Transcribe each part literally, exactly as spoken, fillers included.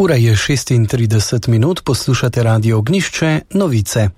Ura je šestintrideset minut, poslušate Radio Ognjišče, novice.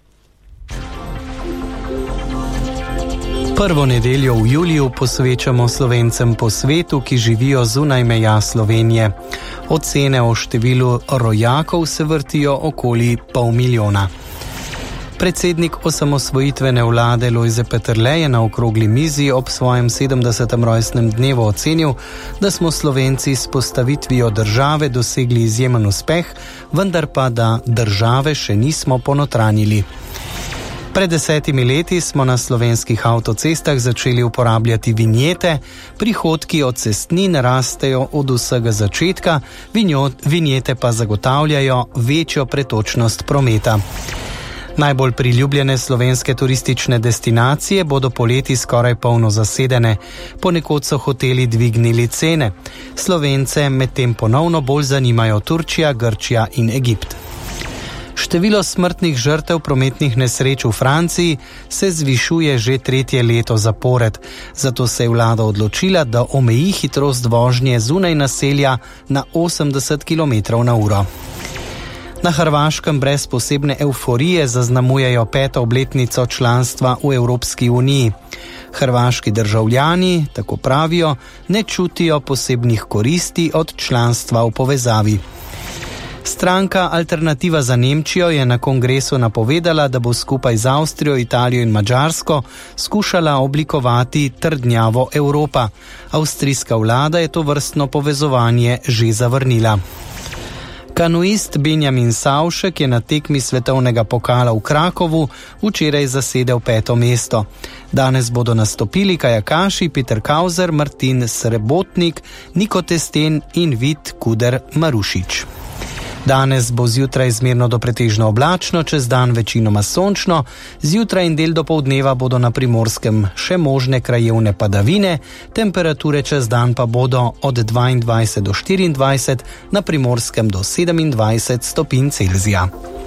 Prvo nedeljo v juliju posvečamo Slovencem po svetu, ki živijo zunaj meja Slovenije. Ocene o številu rojakov se vrtijo okoli pol milijona. Predsednik osamosvojitvene vlade Lojze Peterle je na okrogli mizi ob svojem sedemdesetem rojstnem dnevu ocenil, da smo Slovenci s postavitvijo države dosegli izjemen uspeh, vendar pa da države še nismo ponotranjili. Pred desetimi leti smo na slovenskih avtocestah začeli uporabljati vinjete, prihodki od cestnin rastejo od vsega začetka, vinjete pa zagotavljajo večjo pretočnost prometa. Najbolj priljubljene slovenske turistične destinacije bodo poleti skoraj polno zasedene. Ponekod so hoteli dvignili cene. Slovence medtem ponovno bolj zanimajo Turčija, Grčija in Egipt. Število smrtnih žrtev prometnih nesreč v Franciji se zvišuje že tretje leto zapored. Zato se je vlada odločila, da omeji hitrost vožnje zunaj naselja na osemdeset kilometrov na uro. Na Hrvaškem brez posebne evforije zaznamujejo peto obletnico članstva v Evropski uniji. Hrvaški državljani, tako pravijo, ne čutijo posebnih koristi od članstva v povezavi. Stranka Alternativa za Nemčijo je na kongresu napovedala, da bo skupaj z Avstrijo, Italijo in Madžarsko skušala oblikovati trdnjavo Evropa. Avstrijska vlada je to vrstno povezovanje že zavrnila. Kanuist Benjamin Savšek je na tekmi svetovnega pokala v Krakovu včeraj zasedel peto mesto. Danes bodo nastopili kajakaši Peter Kauzer, Martin Srebotnik, Niko Testen in Vid Kuder Marušič. Danes bo zjutraj zmerno do pretežno oblačno, čez dan večinoma sončno, zjutraj in del dopoldneva bodo na Primorskem še možne krajevne padavine, temperature čez dan pa bodo od dvaindvajset do štiriindvajset, na Primorskem do sedemindvajset stopinj Celzija.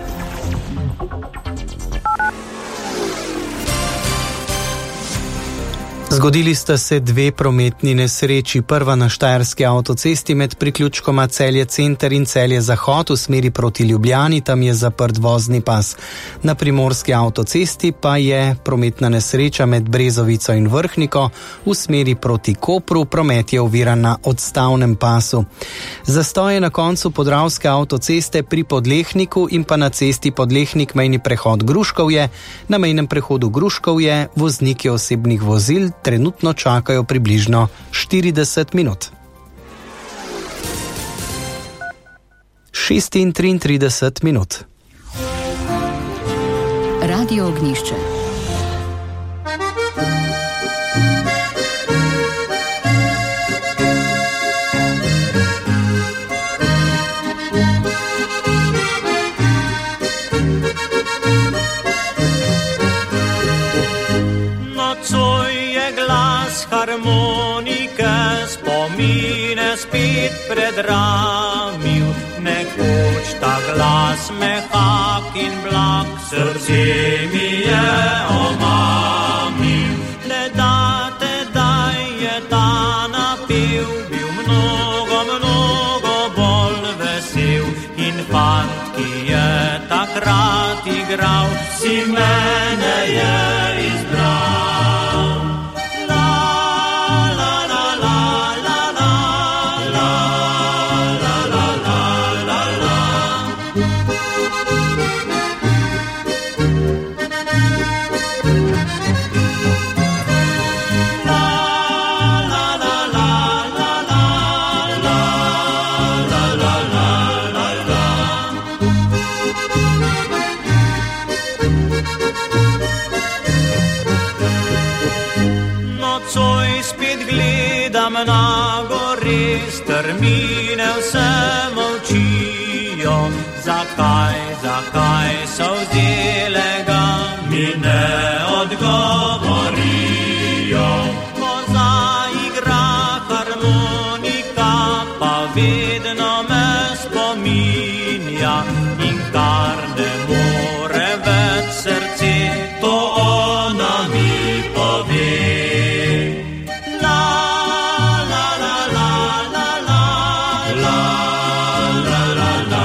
Zgodili sta se dve prometni nesreči. Prva na štajerski avtocesti med priključkoma Celje Center in Celje Zahod v smeri proti Ljubljani, tam je zaprt vozni pas. Na primorski avtocesti pa je prometna nesreča med Brezovico in Vrhniko v smeri proti Kopru, promet je oviran na odstavnem pasu. Zastoj je na koncu podravske avtoceste pri Podlehniku in pa na cesti Podlehnik mejni prehod Gruškovje. Na mejnem prehodu Gruškovje vozniki osebnih vozil trenutno čakajo približno štirideset minut. šestintrideset minut. Radio Ognjišče. Harmonike spomine spet predramil, nekoč ta glas mehak in blag, srce mi je omamil. Le da tedaj je ta napev bil mnogo, mnogo bolj vesel in fant, ki je takrat igral, si mene je izbral. Na gori strmine vse molčijo, zakaj, zakaj so vzdelega, mi ne odgovorijo. Ko zaigra harmonika, pa vedno me spominja in kar ne more več srce, to ona mi pove. La la la la la la la la la la.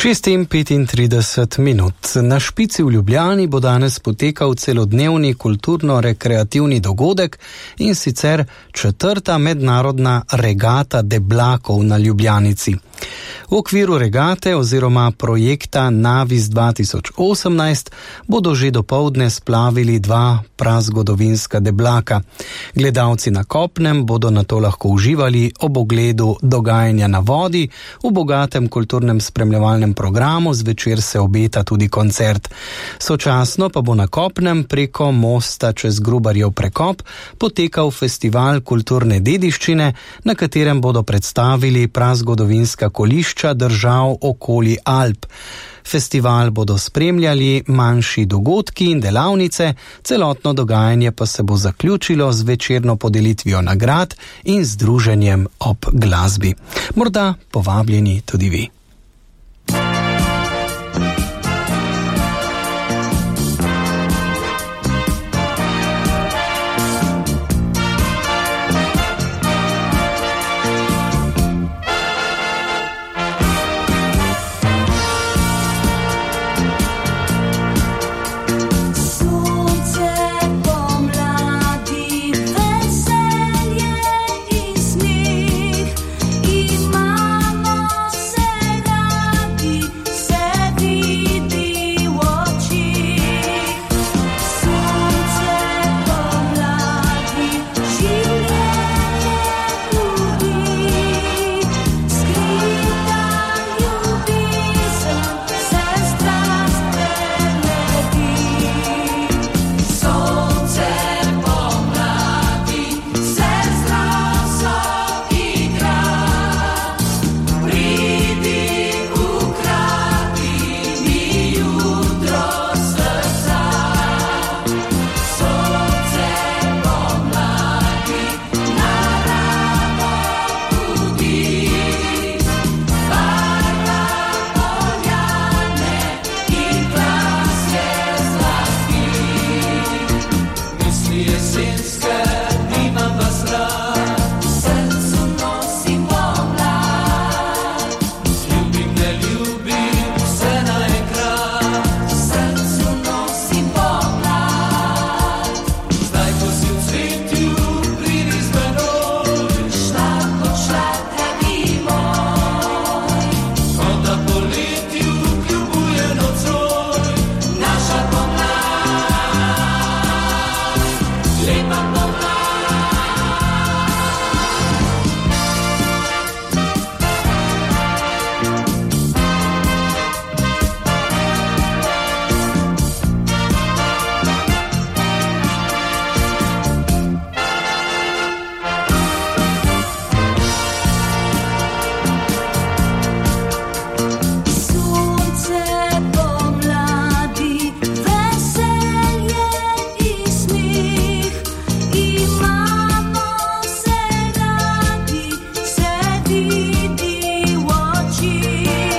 šest in petintrideset minut. Na Špici v Ljubljani bo danes potekal celodnevni kulturno-rekreativni dogodek, in sicer četrta mednarodna regata deblakov na Ljubljanici. V okviru regate oziroma projekta Navis dva tisoč osemnajst bodo že dopoldne splavili dva prazgodovinska deblaka. Gledalci na kopnem bodo nato lahko uživali ob ogledu dogajanja na vodi, v bogatem kulturnem spremljevalnem programu zvečer se obeta tudi koncert. Sočasno pa bo na kopnem preko mosta čez Grubarjev prekop potekal festival kulturne dediščine, na katerem bodo predstavili prazgodovinska kolišča držav okoli Alp. Festival bodo spremljali manjši dogodki in delavnice, celotno dogajanje pa se bo zaključilo z večerno podelitvijo nagrad in združenjem ob glasbi. Morda povabljeni tudi vi.